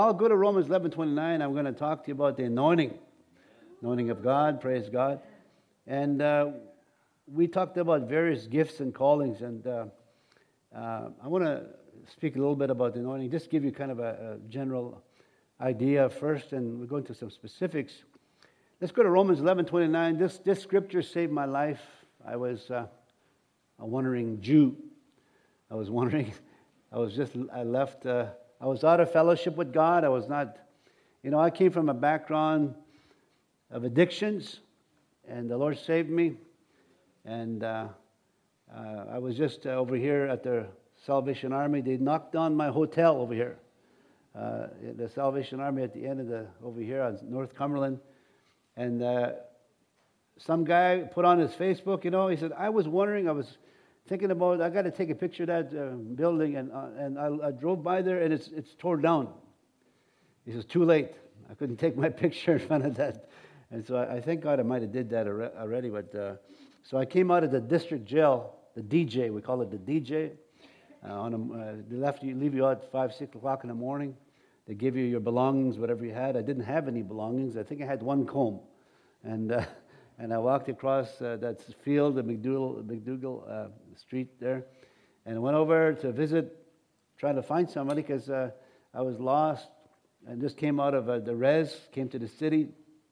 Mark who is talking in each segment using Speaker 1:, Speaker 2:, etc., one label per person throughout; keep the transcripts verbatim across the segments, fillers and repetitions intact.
Speaker 1: I'll go to Romans eleven twenty-nine. I'm going to talk to you about the anointing. Anointing of God, praise God. And uh, we talked about various gifts and callings. And uh, uh, I want to speak a little bit about the anointing, just give you kind of a, a general idea first, and we'll go into some specifics. Let's go to Romans eleven twenty-nine. This, this scripture saved my life. I was uh, a wandering Jew. I was wondering, I was just, I left, uh, I was out of fellowship with God. I was not, you know, I came from a background of addictions, and the Lord saved me. And uh, uh, I was just uh, over here at the Salvation Army. They knocked down my hotel over here. Uh, the Salvation Army at the end of the, over here on North Cumberland. And uh, some guy put on his Facebook, you know, he said, I was wondering, I was thinking about, I got to take a picture of that uh, building, and uh, and I, I drove by there, and it's it's torn down. He says, too late. I couldn't take my picture in front of that. And so I, I thank God I might have did that already. But uh, so I came out of the district jail, the D J, we call it the D J. Uh, on a, uh, they left you, leave you out at five, six o'clock in the morning. They give you your belongings, whatever you had. I didn't have any belongings. I think I had one comb. And uh, and I walked across uh, that field, the McDougal, McDougal uh, Street there, and I went over to visit, trying to find somebody, because uh, I was lost and just came out of uh, the res, came to the city,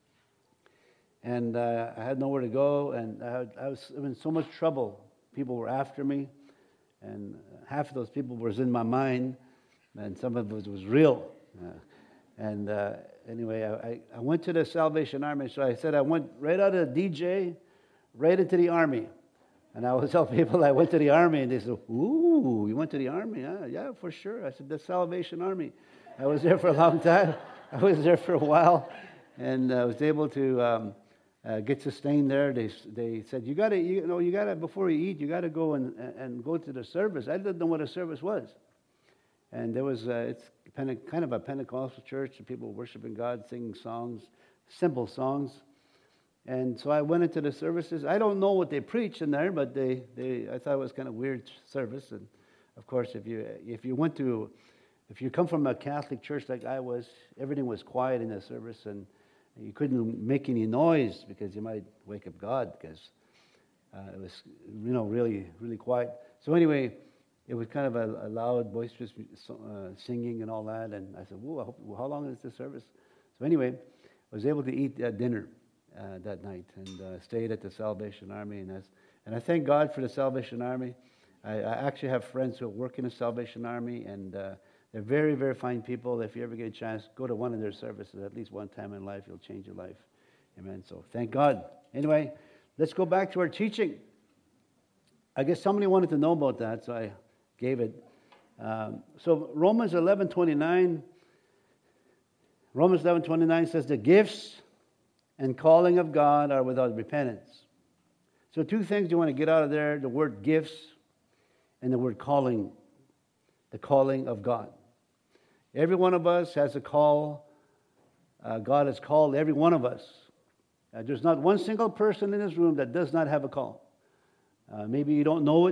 Speaker 1: and uh, I had nowhere to go, and I, had, I was in so much trouble. People were after me, and half of those people was in my mind, and some of it was real. Uh, and uh, anyway, I, I went to the Salvation Army. So I said I went right out of the D J, right into the Army. And I would tell people I went to the Army, and they said, ooh, you went to the Army? Yeah, yeah, for sure. I said, the Salvation Army. I was there for a long time. I was there for a while, and I was able to um, uh, get sustained there. They they said, you got to, you know, you got to, before you eat, you got to go and, and go to the service. I didn't know what a service was. And there was, uh, it's kind of a Pentecostal church, and people worshiping God, singing songs, simple songs. And so I went into the services. I don't know what they preached in there, but they, they I thought it was kind of weird service. And of course, if you if you went to, if you come from a Catholic church like I was, everything was quiet in the service, and you couldn't make any noise because you might wake up God, because uh, it was, you know, really, really quiet. So anyway, it was kind of a, a loud, boisterous uh, singing and all that. And I said, whoa, I hope, well, how long is this service? So anyway, I was able to eat uh, dinner uh, that night, and uh, stayed at the Salvation Army. And, that's, and I thank God for the Salvation Army. I, I actually have friends who work in the Salvation Army, and uh, they're very, very fine people. If you ever get a chance, go to one of their services at least one time in life. You'll change your life. Amen. So thank God. Anyway, let's go back to our teaching. I guess somebody wanted to know about that, so I gave it. Um, so Romans eleven twenty-nine, Romans eleven twenty-nine says the gifts and calling of God are without repentance. So two things you want to get out of there: the word gifts and the word calling. The calling of God. Every one of us has a call. Uh, God has called every one of us. Uh, there's not one single person in this room that does not have a call. Uh, maybe you don't know it.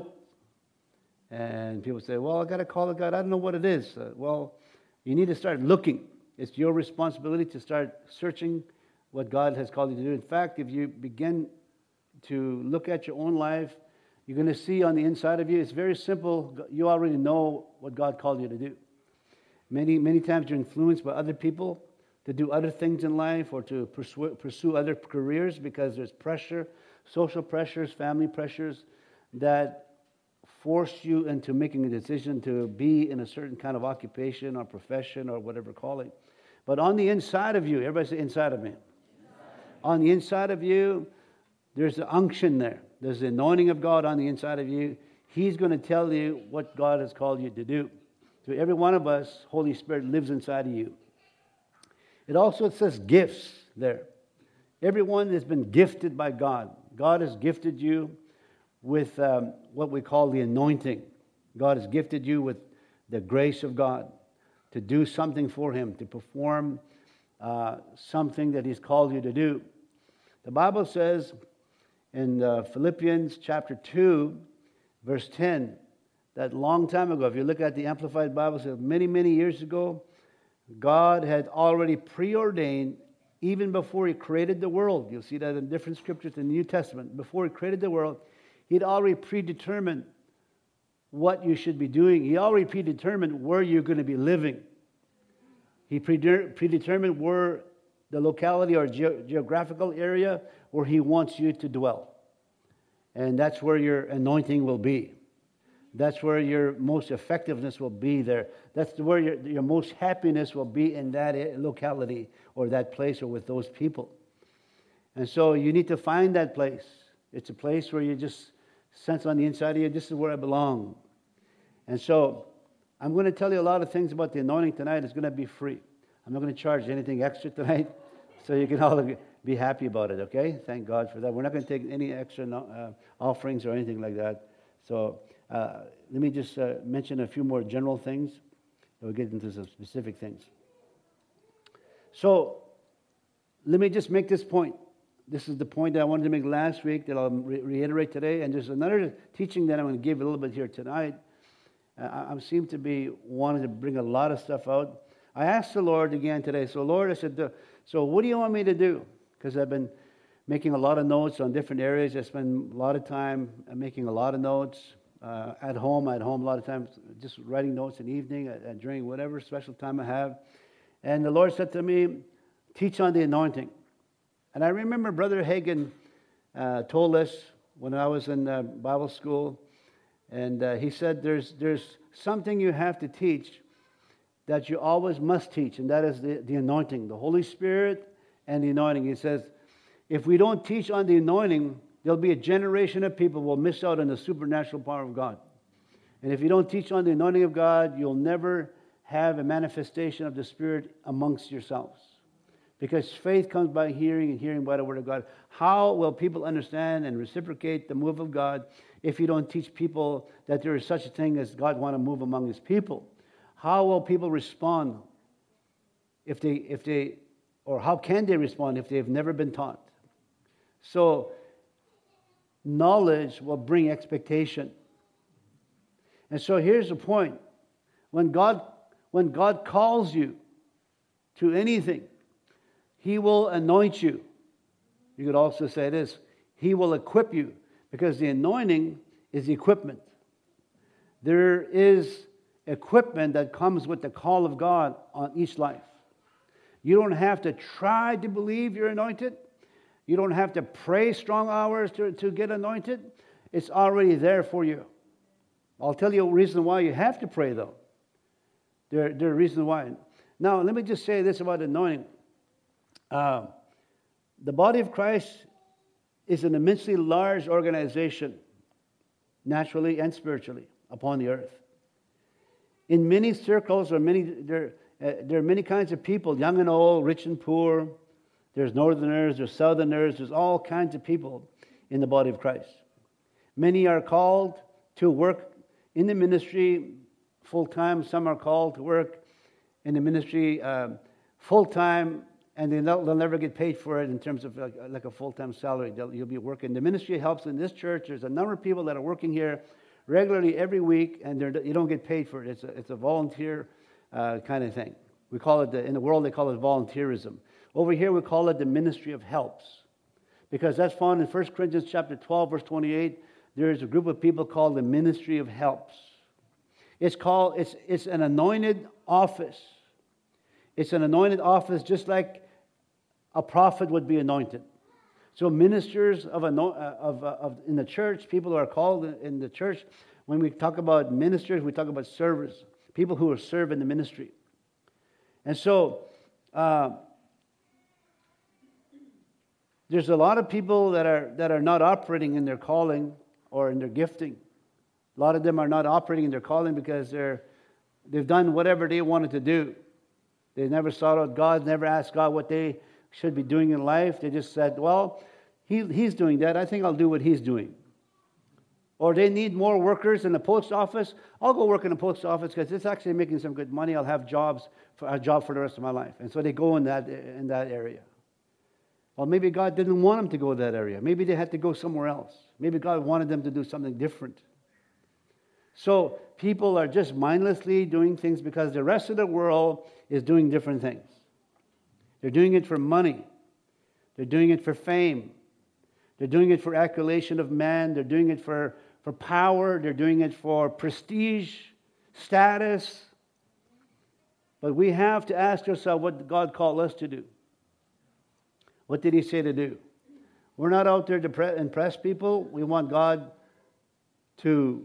Speaker 1: And people say, well, I got a call of God. I don't know what it is. Uh, well, you need to start looking. It's your responsibility to start searching what God has called you to do. In fact, if you begin to look at your own life, you're going to see on the inside of you, it's very simple. You already know what God called you to do. Many, many times you're influenced by other people to do other things in life, or to pursue, pursue other careers, because there's pressure, social pressures, family pressures that force you into making a decision to be in a certain kind of occupation or profession or whatever calling. But on the inside of you, everybody say inside of me. Inside. On the inside of you, there's the unction there. There's the anointing of God on the inside of you. He's going to tell you what God has called you to do. So every one of us, Holy Spirit lives inside of you. It also says gifts there. Everyone has been gifted by God. God has gifted you with um, what we call the anointing. God has gifted you with the grace of God to do something for Him, to perform uh, something that He's called you to do. The Bible says in uh, Philippians chapter two, verse ten, that long time ago, if you look at the Amplified Bible, it says many, many years ago, God had already preordained, even before He created the world. You'll see that in different scriptures in the New Testament. Before He created the world, He'd already predetermined what you should be doing. He already predetermined where you're going to be living. He predetermined where the locality or ge- geographical area where He wants you to dwell. And that's where your anointing will be. That's where your most effectiveness will be there. That's where your, your most happiness will be, in that locality or that place or with those people. And so you need to find that place. It's a place where you just sense on the inside of you, this is where I belong. And so I'm going to tell you a lot of things about the anointing tonight. It's going to be free. I'm not going to charge anything extra tonight, so you can all be happy about it, okay? Thank God for that. We're not going to take any extra uh, offerings or anything like that. So uh, let me just uh, mention a few more general things. We'll get into some specific things. So let me just make this point. This is the point that I wanted to make last week that I'll re- reiterate today. And there's another teaching that I'm going to give a little bit here tonight. Uh, I, I seem to be wanting to bring a lot of stuff out. I asked the Lord again today. So Lord, I said, so what do you want me to do? Because I've been making a lot of notes on different areas. I spend a lot of time making a lot of notes uh, at home. At home a lot of times just writing notes in the evening, uh, during whatever special time I have. And the Lord said to me, teach on the anointing. And I remember Brother Hagin uh, told us when I was in uh, Bible school, and uh, he said there's there's something you have to teach that you always must teach, and that is the, the anointing, the Holy Spirit and the anointing. He says, if we don't teach on the anointing, there'll be a generation of people who will miss out on the supernatural power of God. And if you don't teach on the anointing of God, you'll never have a manifestation of the Spirit amongst yourselves. Because faith comes by hearing, and hearing by the Word of God. How will people understand and reciprocate the move of God if you don't teach people that there is such a thing as God want to move among His people? How will people respond if they, if they, or how can they respond if they've never been taught? So, knowledge will bring expectation. And so here's the point. When God, when God calls you to anything, He will anoint you. You could also say this, He will equip you, because the anointing is the equipment. There is equipment that comes with the call of God on each life. You don't have to try to believe you're anointed. You don't have to pray strong hours to, to get anointed. It's already there for you. I'll tell you a reason why you have to pray, though. There, there are reasons why. Now, let me just say this about anointing. Uh, the body of Christ is an immensely large organization, naturally and spiritually, upon the earth. In many circles, or many there, uh, there are many kinds of people, young and old, rich and poor. There's northerners, there's southerners, there's all kinds of people in the body of Christ. Many are called to work in the ministry full-time. Some are called to work in the ministry uh, full-time, and they'll, they'll never get paid for it in terms of like, like a full-time salary. They'll, you'll be working. The ministry helps in this church. There's a number of people that are working here regularly every week, and you don't get paid for it. It's a, it's a volunteer uh, kind of thing. We call it, the, in the world they call it volunteerism. Over here we call it the ministry of helps, because that's found in First Corinthians chapter twelve, verse twenty-eight. There is a group of people called the ministry of helps. It's called, it's, it's an anointed office. It's an anointed office just like a prophet would be anointed. So ministers of, of, of in the church, people who are called in the church, when we talk about ministers, we talk about servers, people who are serve in the ministry. And so uh, there's a lot of people that are that are not operating in their calling or in their gifting. A lot of them are not operating in their calling because they're they've done whatever they wanted to do. They never sought out God, never asked God what they should be doing in life. They just said, well, he, he's doing that. I think I'll do what he's doing. Or they need more workers in the post office. I'll go work in the post office because it's actually making some good money. I'll have jobs for, a job for the rest of my life. And so they go in that in that area. Well, maybe God didn't want them to go that area. Maybe they had to go somewhere else. Maybe God wanted them to do something different. So people are just mindlessly doing things because the rest of the world is doing different things. They're doing it for money. They're doing it for fame. They're doing it for accolation of man. They're doing it for, for power. They're doing it for prestige, status. But we have to ask ourselves what God called us to do. What did He say to do? We're not out there to pre- impress people. We want God to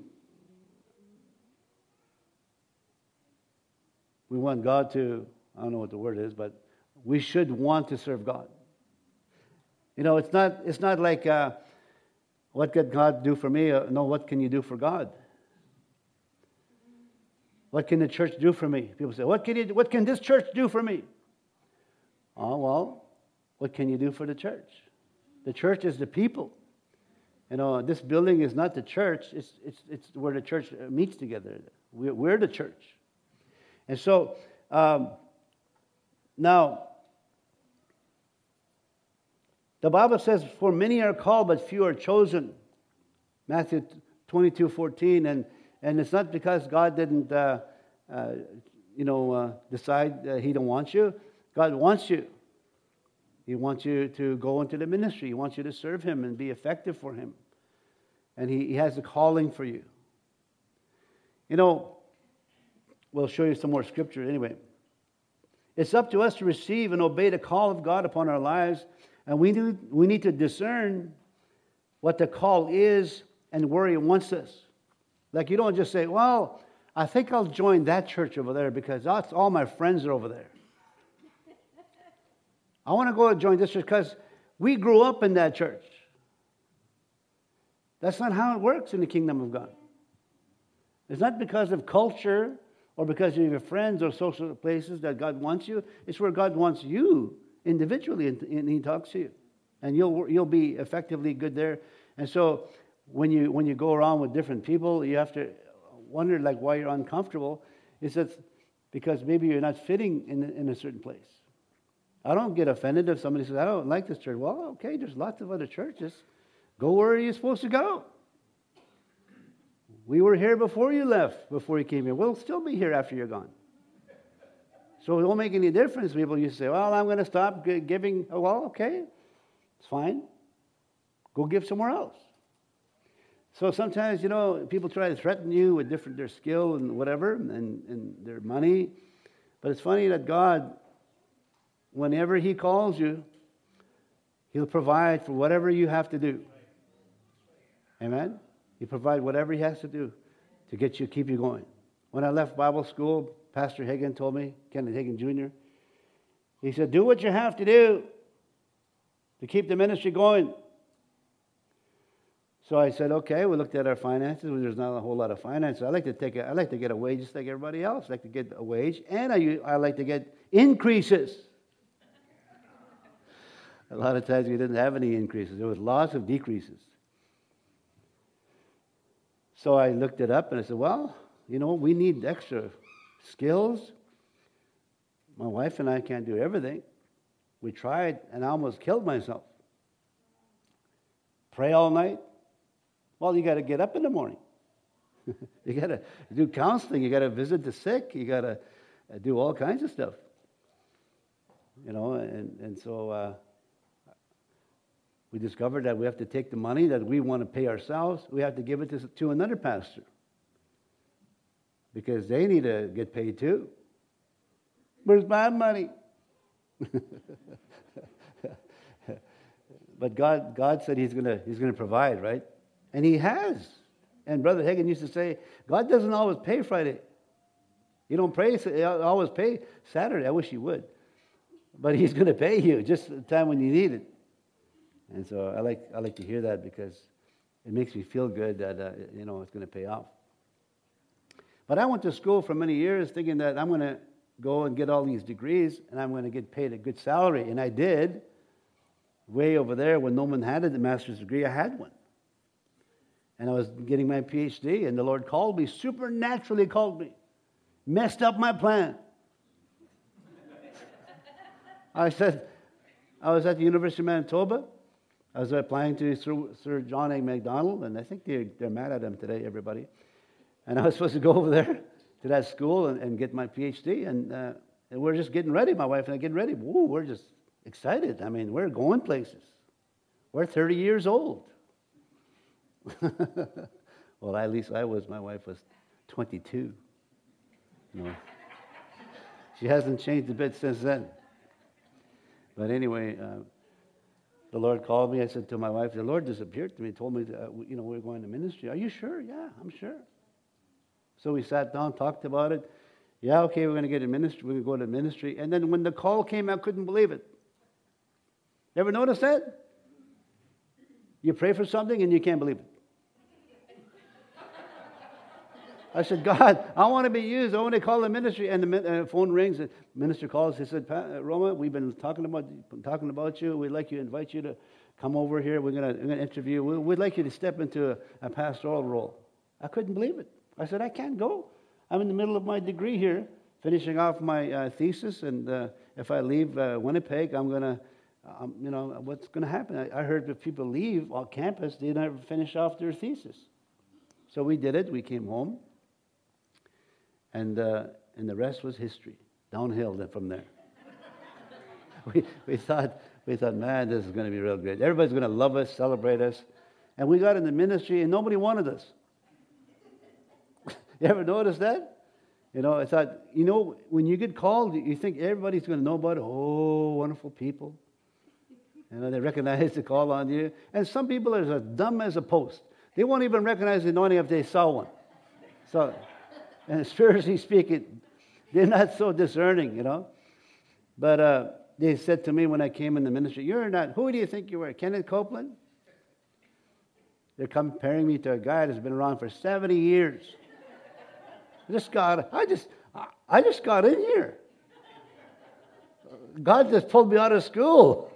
Speaker 1: we want God to, I don't know what the word is, but we should want to serve God. You know, it's not it's not like uh, what could God do for me? Uh, no, what can you do for God? What can the church do for me? People say, what can you, what can this church do for me? Oh, well, what can you do for the church? The church is the people. You know, this building is not the church. It's it's it's where the church meets together. We're, we're the church. And so, um, now, the Bible says, for many are called, but few are chosen. Matthew twenty-two fourteen. And, and it's not because God didn't, uh, uh, you know, uh, decide uh, He don't want you. God wants you. He wants you to go into the ministry. He wants you to serve Him and be effective for Him. And He, he has a calling for you. You know, we'll show you some more scripture anyway. It's up to us to receive and obey the call of God upon our lives. And we need, we need to discern what the call is and where He wants us. Like you don't just say, well, I think I'll join that church over there because that's all my friends are over there. I want to go and join this church because we grew up in that church. That's not how it works in the kingdom of God. It's not because of culture or because of your friends or social places that God wants you. It's where God wants you individually, and He talks to you. And you'll you'll be effectively good there. And so when you when you go around with different people, you have to wonder like why you're uncomfortable. It's that because maybe you're not fitting in, in a certain place. I don't get offended if somebody says, I don't like this church. Well, okay, there's lots of other churches. Go where you're supposed to go. We were here before you left, before you came here. We'll still be here after you're gone. So it won't make any difference. People used to say, well, I'm going to stop giving. Oh, well, okay, it's fine. Go give somewhere else. So sometimes, you know, people try to threaten you with different their skill and whatever and, and their money. But it's funny that God, whenever He calls you, He'll provide for whatever you have to do. Amen? He'll provide whatever He has to do to get you, keep you going. When I left Bible school, Pastor Hagin told me, Kenneth Hagin Junior, he said, do what you have to do to keep the ministry going. So I said, okay, we looked at our finances. There's not a whole lot of finances. I like to take a, I like to get a wage just like everybody else. I like to get a wage, and I, I like to get increases. A lot of times we didn't have any increases. There was lots of decreases. So I looked it up and I said, well, you know, we need extra skills. My wife and I can't do everything. We tried and I almost killed myself. Pray all night. Well, you got to get up in the morning. You got to do counseling. You got to visit the sick. You got to do all kinds of stuff. You know, and, and so uh, we discovered that we have to take the money that we want to pay ourselves. We have to give it to, to another pastor. Because they need to get paid too. Where's my money? But God, God said He's gonna He's gonna provide, right? And He has. And Brother Hagin used to say, God doesn't always pay Friday. You don't pray always pay Saturday. I wish He would, but He's gonna pay you just the time when you need it. And so I like I like to hear that because it makes me feel good that uh, you know it's gonna pay off. But I went to school for many years thinking that I'm gonna go and get all these degrees and I'm gonna get paid a good salary, and I did. Way over there, when no one had a master's degree, I had one. And I was getting my P H D, and the Lord called me, supernaturally called me. Messed up my plan. I said, I was at the University of Manitoba. I was applying to Sir, Sir John A. Macdonald, and I think they're, they're mad at him today, everybody. And I was supposed to go over there to that school and, and get my P H D, and uh, And we're just getting ready, my wife and I getting ready. Woo, we're just excited. I mean, we're going places. We're thirty years old. Well, at least I was. My wife was twenty-two. You know. She hasn't changed a bit since then. But anyway, uh, the Lord called me. I said to my wife, the Lord disappeared to me. He told me, that, uh, you know, we're going to ministry. Are you sure? Yeah, I'm sure. So we sat down, talked about it. Yeah, okay, we're going to get a ministry. We're going to go to ministry. And then when the call came, I couldn't believe it. You ever notice that? You pray for something and you can't believe it. I said, God, I want to be used. I want to call the ministry. And the uh, phone rings. The minister calls. He said, Roma, we've been talking about talking about you. We'd like you to invite you to come over here. We're going to interview you. We'd like you to step into a, a pastoral role. I couldn't believe it. I said, I can't go. I'm in the middle of my degree here, finishing off my uh, thesis. And uh, if I leave uh, Winnipeg, I'm going to, um, you know, what's going to happen? I, I heard if people leave on campus, they never finish off their thesis. So we did it. We came home. And uh, and the rest was history, downhill from there. we we thought we thought, man, this is going to be real great. Everybody's going to love us, celebrate us, and we got in the ministry, and nobody wanted us. You ever notice that? You know, I thought, you know, when you get called, you think everybody's going to know about it. Oh, wonderful people. You know, they recognize the call on you, and some people are as dumb as a post. They won't even recognize the anointing if they saw one. So. And spiritually speaking, they're not so discerning, you know. But uh, they said to me when I came in the ministry, you're not, who do you think you are, Kenneth Copeland? They're comparing me to a guy that's been around for seventy years. I just got, I just, I just got in here. God just pulled me out of school.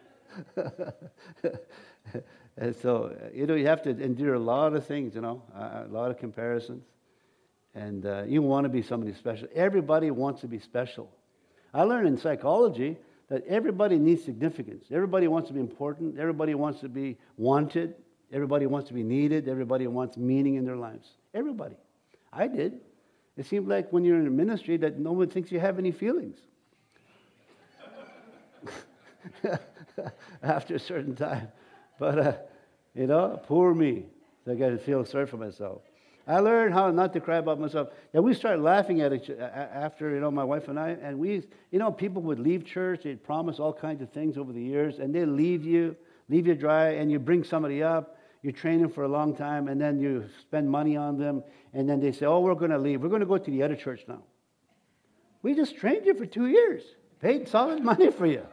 Speaker 1: And so, you know, you have to endure a lot of things, you know, a lot of comparisons. And uh, you want to be somebody special. Everybody wants to be special. I learned in psychology that everybody needs significance. Everybody wants to be important. Everybody wants to be wanted. Everybody wants to be needed. Everybody wants meaning in their lives. Everybody. I did. It seemed like when you're in a ministry that no one thinks you have any feelings. After a certain time. But, uh, you know, poor me. So I got to feel sorry for myself. I learned how not to cry about myself. And we started laughing at each after, you know, my wife and I. And we, you know, people would leave church. They'd promise all kinds of things over the years. And they leave you, leave you dry. And you bring somebody up. You train them for a long time. And then you spend money on them. And then they say, oh, we're going to leave. We're going to go to the other church now. We just trained you for two years. Paid solid money for you.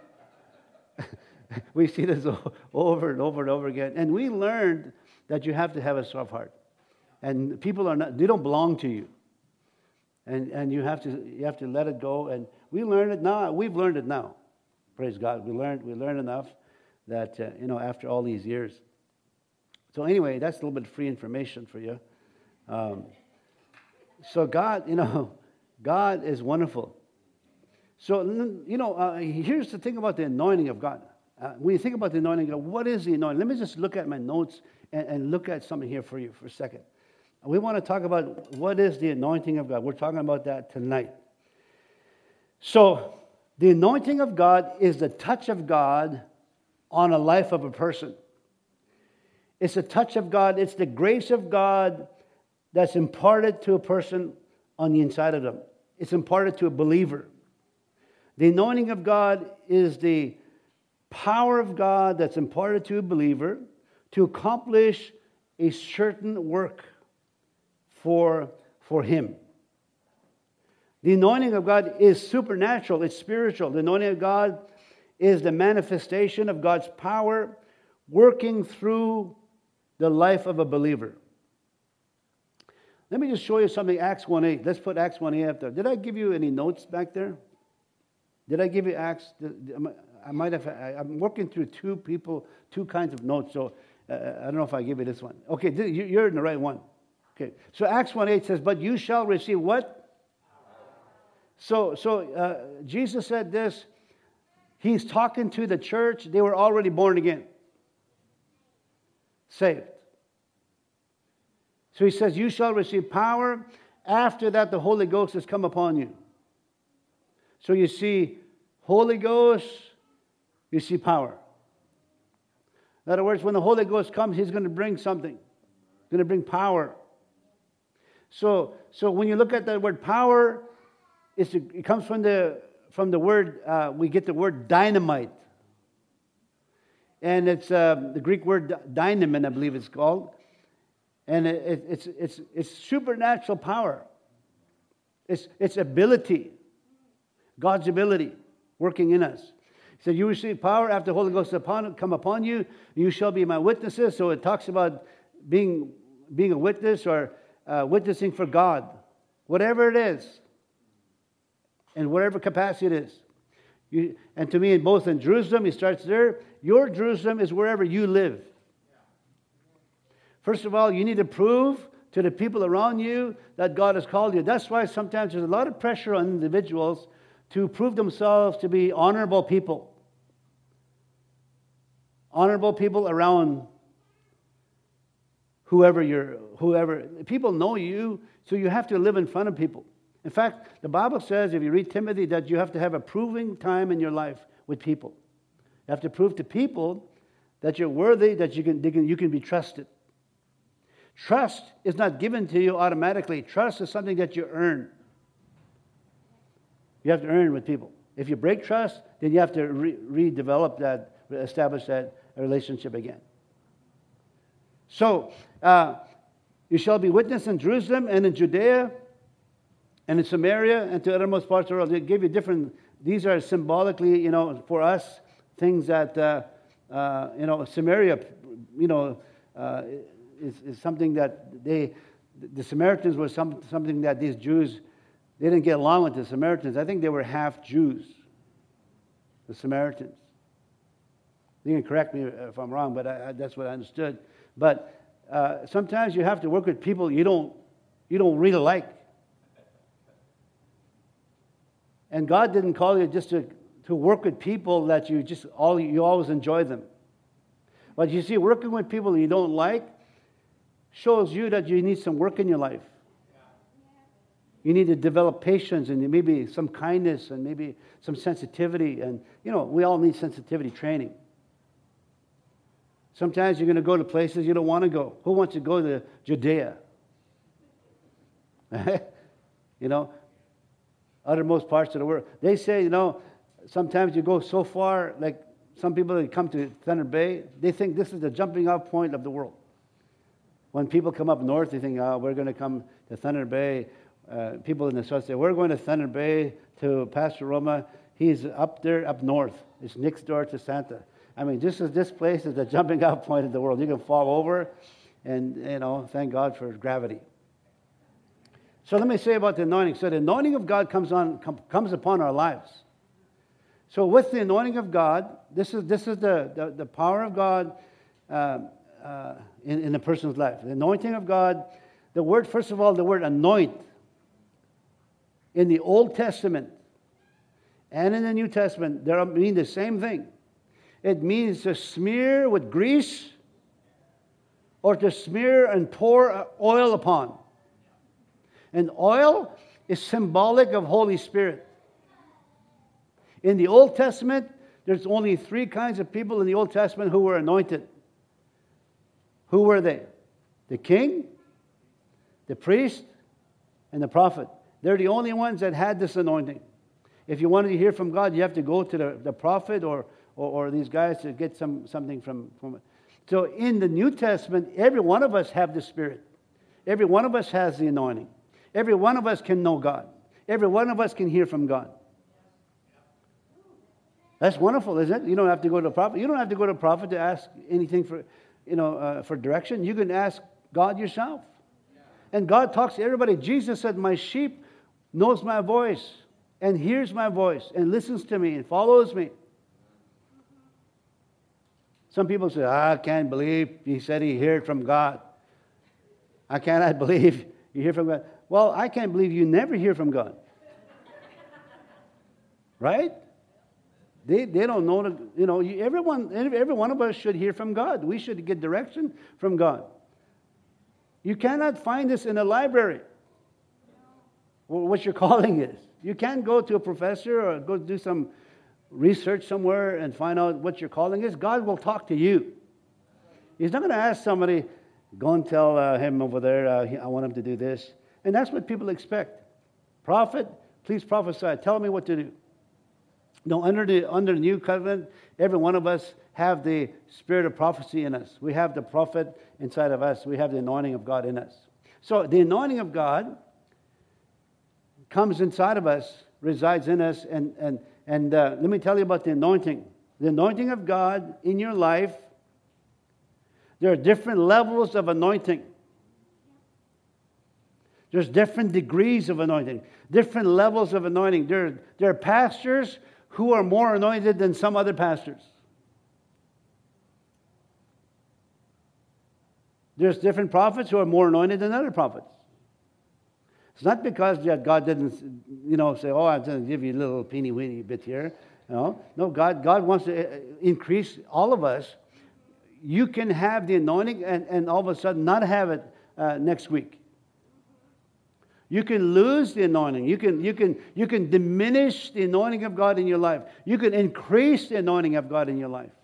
Speaker 1: We see this over and over and over again. And we learned that you have to have a soft heart. And people are not, they don't belong to you. And and you have to you have to let it go. And we learn it now. We've learned it now. Praise God. We learned we learned enough that uh, you know, after all these years. So anyway, that's a little bit of free information for you. Um, so God, you know, God is wonderful. So you know, uh, here's the thing about the anointing of God. Uh, when you think about the anointing of God, what is the anointing? Let me just look at my notes and, and look at something here for you for a second. We want to talk about what is the anointing of God. We're talking about that tonight. So, the anointing of God is the touch of God on a life of a person. It's the touch of God. It's the grace of God that's imparted to a person on the inside of them. It's imparted to a believer. The anointing of God is the power of God that's imparted to a believer to accomplish a certain work for, for him. The anointing of God is supernatural. It's spiritual. The anointing of God is the manifestation of God's power working through the life of a believer. Let me just show you something, Acts one eight. Let's put Acts one eight up there. Did I give you any notes back there? Did I give you Acts? I might have. I'm working through two people, two kinds of notes, so uh, I don't know if I give you this one. Okay, you're in the right one. Okay, so Acts one eight says, but you shall receive what? So, so uh, Jesus said this. He's talking to the church. They were already born again. Saved. So he says, you shall receive power. After that, the Holy Ghost has come upon you. So you see Holy Ghost, you see power. In other words, when the Holy Ghost comes, He's going to bring something. He's going to bring power. So, so when you look at that word power, it's, it comes from the from the word, uh, we get the word dynamite. And it's uh, the Greek word dynamite, I believe it's called. And it, it, it's, it's, it's supernatural power. It's, it's ability. God's ability working in us. He said, you receive power after the Holy Ghost upon, come upon you. You shall be my witnesses. So it talks about being, being a witness or uh, witnessing for God. Whatever it is. In whatever capacity it is. You, and to me, both in Jerusalem, he starts there. Your Jerusalem is wherever you live. First of all, you need to prove to the people around you that God has called you. That's why sometimes there's a lot of pressure on individuals to prove themselves to be honorable people. Honorable people around whoever you're, whoever. People know you, so you have to live in front of people. In fact, the Bible says, if you read Timothy, that you have to have a proving time in your life with people. You have to prove to people that you're worthy, that you can, they can, you can be trusted. Trust is not given to you automatically. Trust is something that you earn. You have to earn with people. If you break trust, then you have to re- redevelop that, establish that relationship again. So, uh, you shall be witness in Jerusalem and in Judea and in Samaria and to the uttermost parts of the world. They give you different, these are symbolically, you know, for us, things that, uh, uh, you know, Samaria, you know, uh, is, is something that they, the Samaritans were some, something that these Jews, they didn't get along with the Samaritans. I think they were half Jews, the Samaritans. You can correct me if I'm wrong, but I, I, that's what I understood. But uh, sometimes you have to work with people you don't, you don't really like. And God didn't call you just to, to work with people that you just all you always enjoy them. But you see, working with people you don't like shows you that you need some work in your life. You need to develop patience and maybe some kindness and maybe some sensitivity. And, you know, we all need sensitivity training. Sometimes you're going to go to places you don't want to go. Who wants to go to Judea? You know, uttermost parts of the world. They say, you know, sometimes you go so far, like some people that come to Thunder Bay, they think this is the jumping off point of the world. When people come up north, they think, oh, we're going to come to Thunder Bay. Uh, people in the south say, we're going to Thunder Bay to Pastor Roma. He's up there, up north. It's next door to Santa. I mean, this is this place is the jumping off point of the world. You can fall over, and, you know, thank God for gravity. So let me say about the anointing. So the anointing of God comes on com, comes upon our lives. So with the anointing of God, this is this is the, the, the power of God uh, uh, in, in a person's life. The anointing of God, the word, first of all, the word anoint in the Old Testament and in the New Testament, they mean the same thing. It means to smear with grease or to smear and pour oil upon. And oil is symbolic of Holy Spirit. In the Old Testament, there's only three kinds of people in the Old Testament who were anointed. Who were they? The king, the priest, and the prophet. They're the only ones that had this anointing. If you wanted to hear from God, you have to go to the, the prophet or, or, or these guys to get some something from, from it. So in the New Testament, every one of us have the Spirit. Every one of us has the anointing. Every one of us can know God. Every one of us can hear from God. That's wonderful, isn't it? You don't have to go to a prophet. You don't have to go to a prophet to ask anything for, you know, uh, for direction. You can ask God yourself. And God talks to everybody. Jesus said, my sheep knows my voice and hears my voice and listens to me and follows me. Some people say, I can't believe he said he heard from God. I cannot believe you hear from God. Well, I can't believe you never hear from God. Right? They they don't know, the, you know, everyone, every one of us should hear from God. We should get direction from God. You cannot find this in a library. What your calling is. You can't go to a professor or go do some research somewhere and find out what your calling is. God will talk to you. He's not going to ask somebody, go and tell uh, him over there, uh, I want him to do this. And that's what people expect. Prophet, please prophesy. Tell me what to do. No, under the under the new covenant, every one of us have the spirit of prophecy in us. We have the prophet inside of us. We have the anointing of God in us. So the anointing of God comes inside of us, resides in us, and and and uh, let me tell you about the anointing. The anointing of God in your life. There are different levels of anointing. There's different degrees of anointing, different levels of anointing. There, there are pastors who are more anointed than some other pastors. There's different prophets who are more anointed than other prophets. It's not because that God didn't, you know, say, oh, I'm going to give you a little peeny weeny bit here. You know? No, God, God wants to increase all of us. You can have the anointing and, and all of a sudden not have it uh, next week. You can lose the anointing. You can, you, can, you can diminish the anointing of God in your life. You can increase the anointing of God in your life.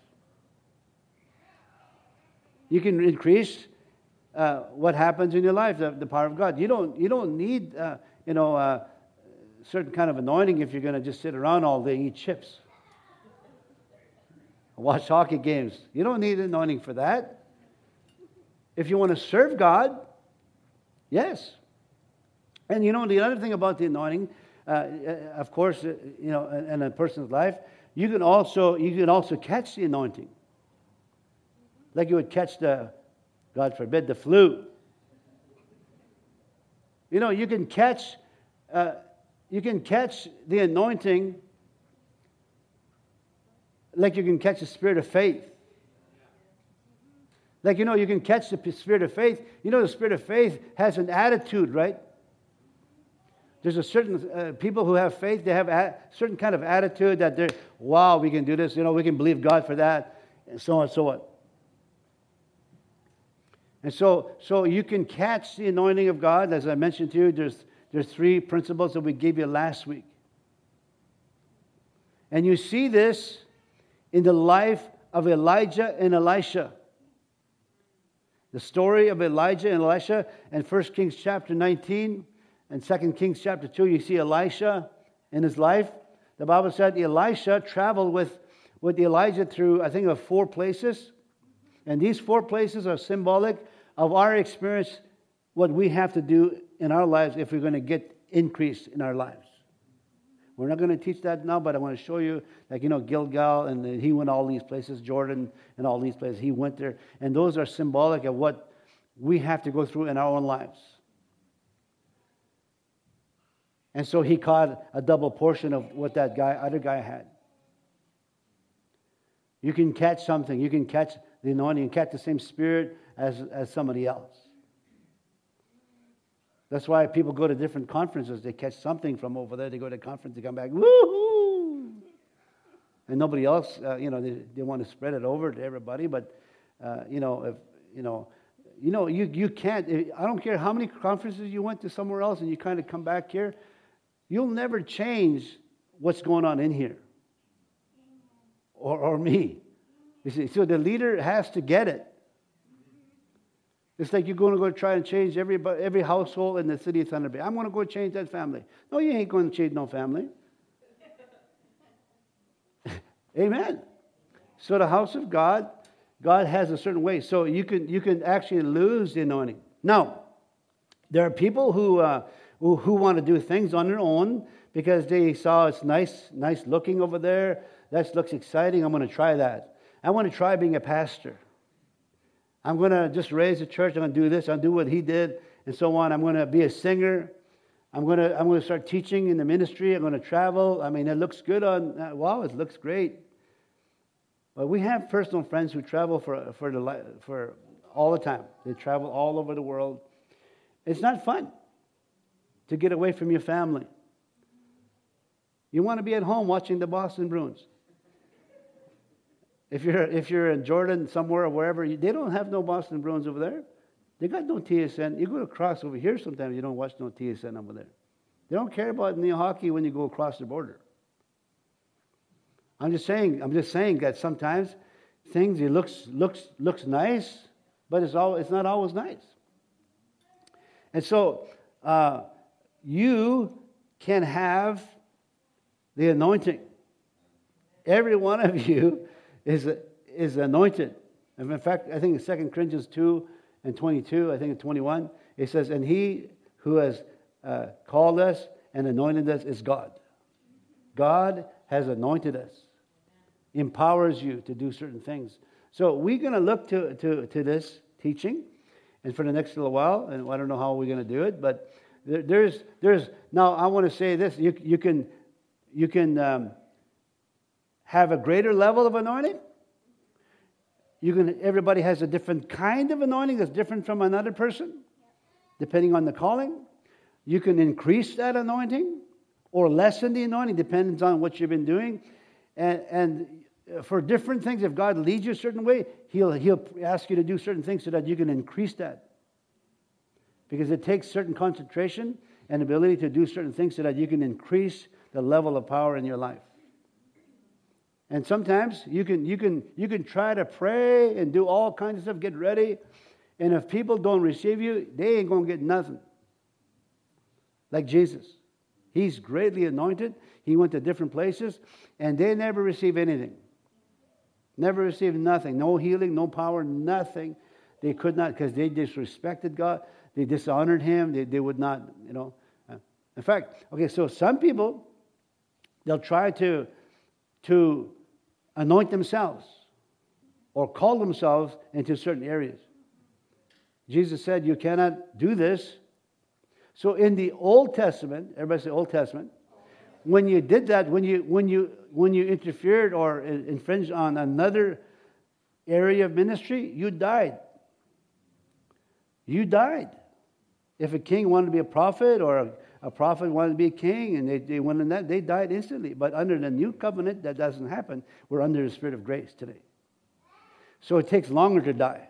Speaker 1: You can increase uh, what happens in your life, the, the power of God. You don't, you don't need uh, you know, uh, certain kind of anointing if you're going to just sit around all day and eat chips. Watch hockey games. You don't need anointing for that. If you want to serve God, yes. And you know, the other thing about the anointing, uh, of course, uh, you know, in, in a person's life, you can also you can also catch the anointing, like you would catch the, God forbid, the flu. You know, you can catch uh, you can catch the anointing, like you can catch the spirit of faith. Like, you know, you can catch the spirit of faith. You know, the spirit of faith has an attitude, right? There's a certain, uh, people who have faith, they have a certain kind of attitude that they're, wow, we can do this, you know, we can believe God for that, and so on and so on. And so, so you can catch the anointing of God. As I mentioned to you, there's, there's three principles that we gave you last week. And you see this in the life of Elijah and Elisha. The story of Elijah and Elisha in First Kings chapter nineteen and Second Kings chapter two, you see Elisha in his life. The Bible said Elisha traveled with, with Elijah through, I think, of four places. And these four places are symbolic of our experience, what we have to do in our lives if we're going to get increase in our lives. We're not going to teach that now, but I want to show you, like, you know, Gilgal, and he went all these places, Jordan, and all these places. He went there. And those are symbolic of what we have to go through in our own lives. And so he caught a double portion of what that guy, other guy had. You can catch something. You can catch the anointing. You can catch the same spirit as, as somebody else. That's why people go to different conferences. They catch something from over there. They go to a conference. They come back, woohoo! And nobody else, uh, you know, they, they want to spread it over to everybody. But, uh, you know, if, you know, you know, you, you can't. I don't care how many conferences you went to somewhere else and you kind of come back here. You'll never change what's going on in here. Or, or me. You see, so the leader has to get it. It's like you're going to go try and change every, every household in the city of Thunder Bay. I'm going to go change that family. No, you ain't going to change no family. Amen. So the house of God, God has a certain way. So you can you can actually lose the anointing. Now, there are people who uh, who, who want to do things on their own because they saw it's nice, nice looking over there. That looks exciting. I'm going to try that. I want to try being a pastor. I'm going to just raise a church. I'm going to do this. I'll do what he did, and so on. I'm going to be a singer. I'm going to I'm going to start teaching in the ministry. I'm going to travel. I mean, it looks good on. Uh, wow, it looks great. But we have personal friends who travel for for the for all the time. They travel all over the world. It's not fun to get away from your family. You want to be at home watching the Boston Bruins. If you're if you're in Jordan somewhere or wherever, you, they don't have no Boston Bruins over there. They got no T S N. You go across over here sometimes, you don't watch no T S N over there. They don't care about knee hockey when you go across the border. I'm just saying, I'm just saying that sometimes things, it looks looks looks nice, but it's all it's not always nice. And so uh, you can have the anointing. Every one of you is is anointed. And in fact, I think in Second Corinthians two and twenty-two, I think in twenty-one, it says, and he who has uh, called us and anointed us is God. God has anointed us, empowers you to do certain things. So we're going to look to, to, to this teaching, and for the next little while, and I don't know how we're going to do it, but there, there's there's now I want to say this: you you can you can um, have a greater level of anointing. You can. Everybody has a different kind of anointing that's different from another person, depending on the calling. You can increase that anointing or lessen the anointing, depends on what you've been doing. And, and for different things, if God leads you a certain way, He'll He'll ask you to do certain things so that you can increase that. Because it takes certain concentration and ability to do certain things so that you can increase the level of power in your life. And sometimes you can you can you can try to pray and do all kinds of stuff, get ready, and if people don't receive you, they ain't gonna get nothing. Like Jesus. He's greatly anointed. He went to different places, and they never received anything. Never received nothing. No healing, no power, nothing. They could not, because they disrespected God. They dishonored Him. They, they would not, you know. In fact, okay, so some people, they'll try to, to anoint themselves or call themselves into certain areas. Jesus said, you cannot do this. So in the Old Testament, everybody say Old Testament, when you did that, when you when you when you interfered or infringed on another area of ministry, you died. You died. If a king wanted to be a prophet or a, a prophet wanted to be a king and they, they went in that, they died instantly. But under the new covenant, that doesn't happen. We're under the Spirit of grace today. So it takes longer to die.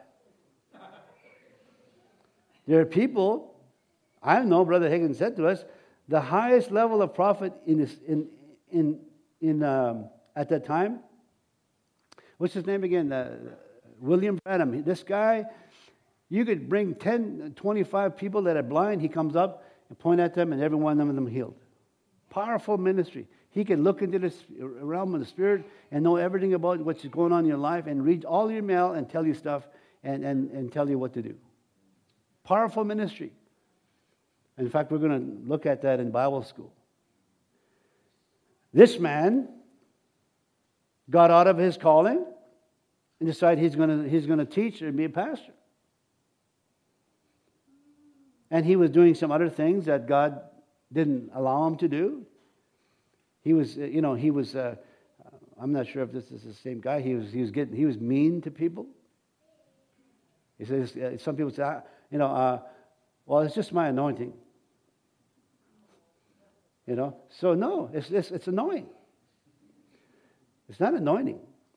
Speaker 1: There are people, I know Brother Hagin said to us, the highest level of prophet in this, in in in um, at that time. What's his name again? Uh, William Branham. This guy, you could bring ten, twenty-five people that are blind. He comes up and point at them, and every one of them healed. Powerful ministry. He can look into the realm of the Spirit and know everything about what's going on in your life and read all your mail and tell you stuff and, and, and tell you what to do. Powerful ministry. In fact, we're going to look at that in Bible school. This man got out of his calling and decided he's going to he's going to teach and be a pastor. And he was doing some other things that God didn't allow him to do. He was, you know, he was. Uh, I'm not sure if this is the same guy. He was he was getting he was mean to people. He says uh, some people say, you know, uh, well, it's just my anointing. You know, so no, it's, it's it's annoying. It's not anointing.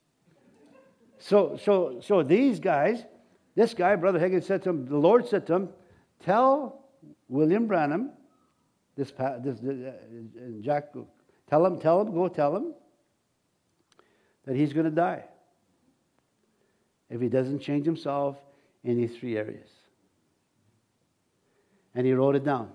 Speaker 1: So so so these guys, this guy, Brother Hagin said to him, the Lord said to him, tell William Branham, this this uh, Jack, tell him, tell him, go tell him that he's going to die if he doesn't change himself in these three areas. And he wrote it down.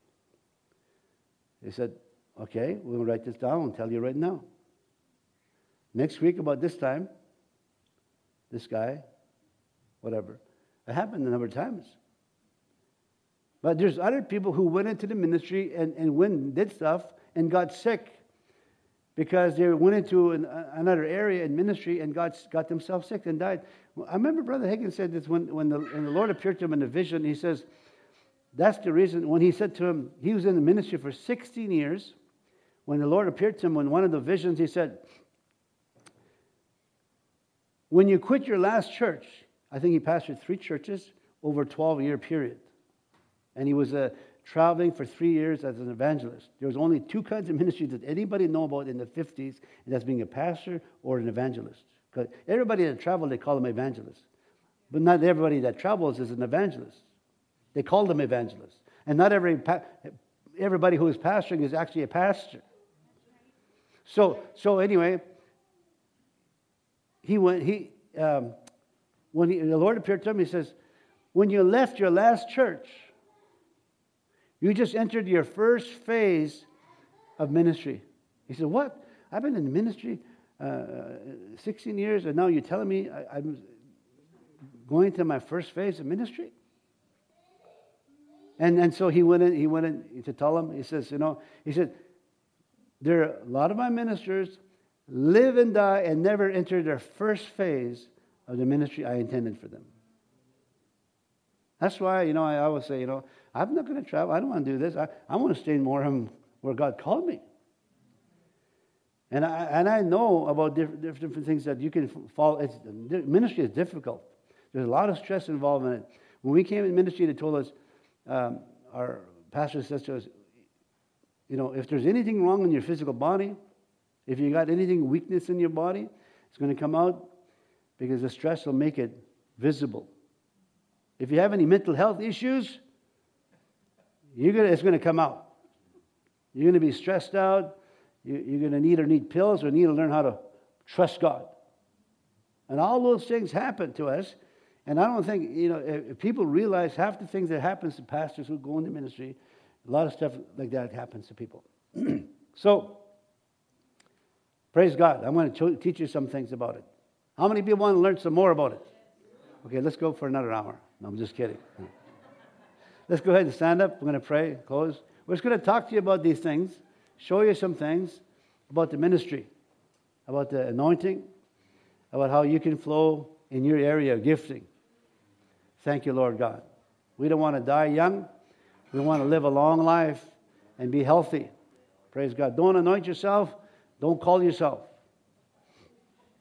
Speaker 1: He said, okay, we'll write this down and tell you right now. Next week about this time, this guy, whatever. It happened a number of times. But there's other people who went into the ministry and, and went did stuff and got sick because they went into an, another area in ministry and got, got themselves sick and died. I remember Brother Hagin said this when, when, the, when the Lord appeared to him in a vision. He says, that's the reason when he said to him, he was in the ministry for sixteen years. When the Lord appeared to him in one of the visions, he said, when you quit your last church, I think he pastored three churches over a twelve-year period. And he was uh, traveling for three years as an evangelist. There was only two kinds of ministries that anybody know about in the fifties, and that's being a pastor or an evangelist. Because everybody that traveled, they call them evangelists. But not everybody that travels is an evangelist. They call them evangelists. And not every pa- everybody who is pastoring is actually a pastor. So, so anyway, he went. He um, when he, the Lord appeared to him, he says, "When you left your last church, you just entered your first phase of ministry." He said, "What? I've been in ministry uh, sixteen years, and now you're telling me I, I'm going to my first phase of ministry?" And and so he went in. He went in to tell him. He says, "You know," he said, "there are a lot of my ministers live and die and never enter their first phase of the ministry I intended for them." That's why, you know, I always say, you know, I'm not going to travel. I don't want to do this. I, I want to stay more where God called me. And I and I know about different, different things that you can fall. It's, ministry is difficult. There's a lot of stress involved in it. When we came in ministry, they told us, um, our pastor says to us, you know, if there's anything wrong in your physical body, if you got anything weakness in your body, it's going to come out because the stress will make it visible. If you have any mental health issues, you're gonna, it's going to come out. You're going to be stressed out. You, you're going to need or need pills or need to learn how to trust God. And all those things happen to us. And I don't think, you know, if, if people realize half the things that happens to pastors who go into ministry, a lot of stuff like that happens to people. So, praise God. I'm going to teach you some things about it. How many people want to learn some more about it? Okay, let's go for another hour. No, I'm just kidding. Let's go ahead and stand up. We're going to pray, close. We're just going to talk to you about these things, show you some things about the ministry, about the anointing, about how you can flow in your area of gifting. Thank you, Lord God. We don't want to die young. We want to live a long life and be healthy. Praise God. Don't anoint yourself. Don't call yourself.